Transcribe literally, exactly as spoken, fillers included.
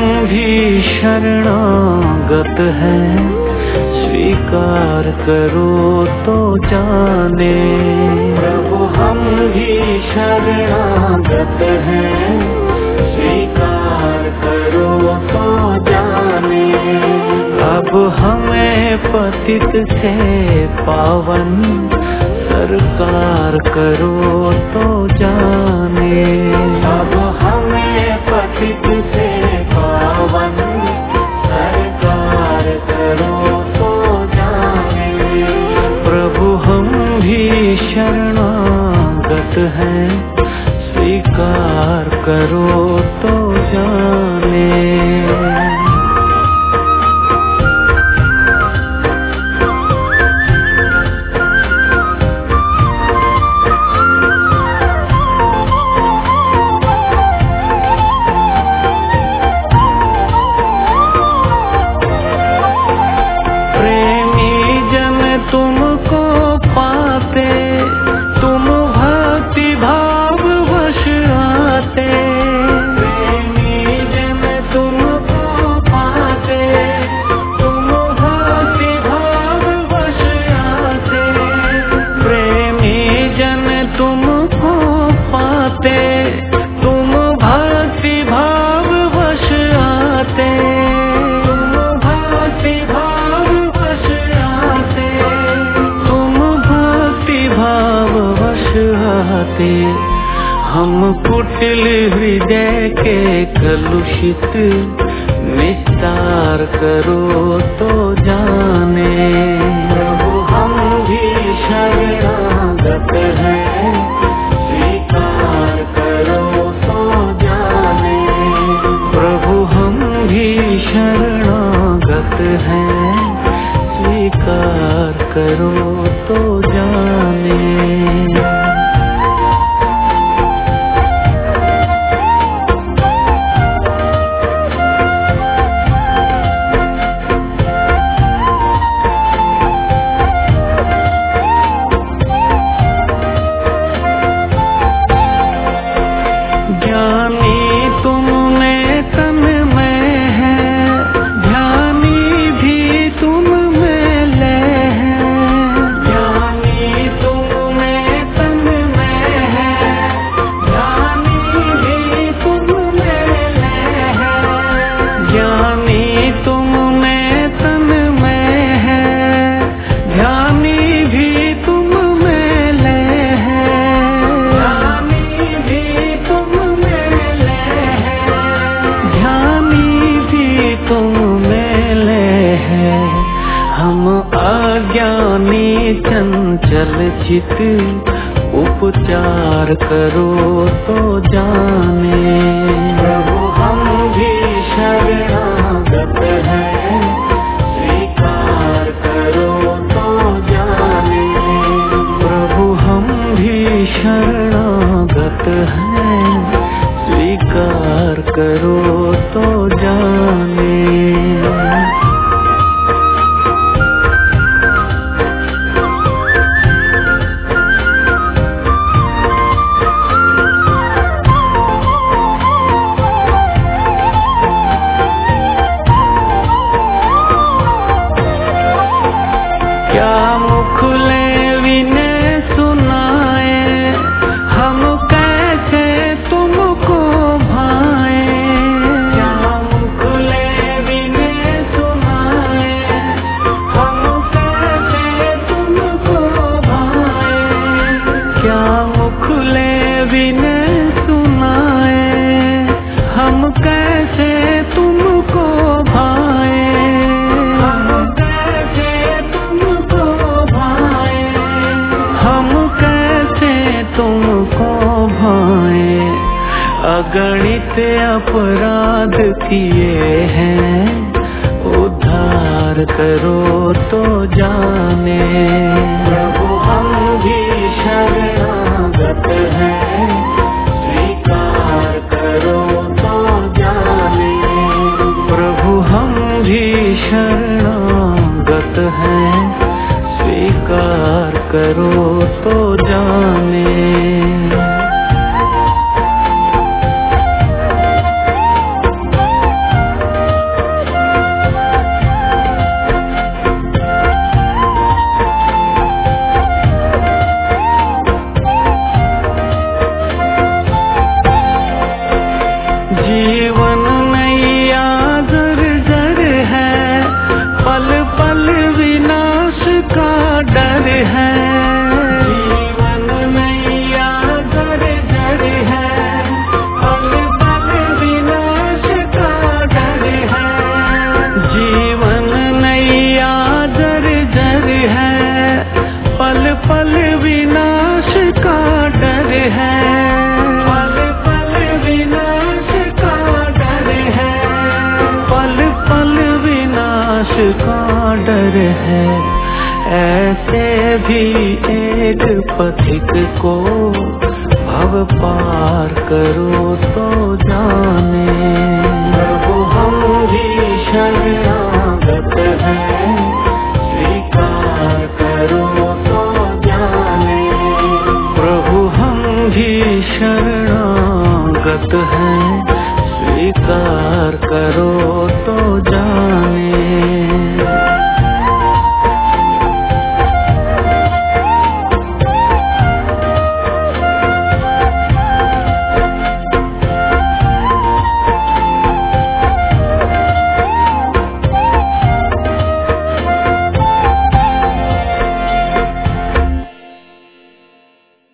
भी शरणागत हैं, स्वीकार करो तो जाने। प्रभु हम भी शरणागत हैं, स्वीकार करो तो जाने। अब हमें पतित से पावन सरकार करो तो जाने। अब हमें पतित से पावन सरकार करो तो जाने। प्रभु हम भी शरणागत हैं, स्वीकार करो तो जाने। हम कुटिल हृदय के कलुषित निस्तार करो तो जाने। प्रभु हम भी शरणागत हैं, स्वीकार करो तो जाने। प्रभु हम भी शरणागत हैं, स्वीकार करो तो जाने। चंचल चित उपचार करो तो जाने। प्रभु हम भी शरणागत हैं, स्वीकार करो तो जाने। प्रभु हम भी शरणागत हैं, स्वीकार करो तो जाने। अगणित अपराध किए हैं, उद्धार करो तो जाने। प्रभु हम भी शरणागत हैं, स्वीकार करो तो जाने। प्रभु हम भी शरणागत हैं, स्वीकार करो तो जाने। पर है, ऐसे भी एक पथिक को भव पार करो तो जाने। प्रभु हम भी शरणागत हैं, स्वीकार करो तो जाने। प्रभु हम भी शरणागत हैं, स्वीकार करो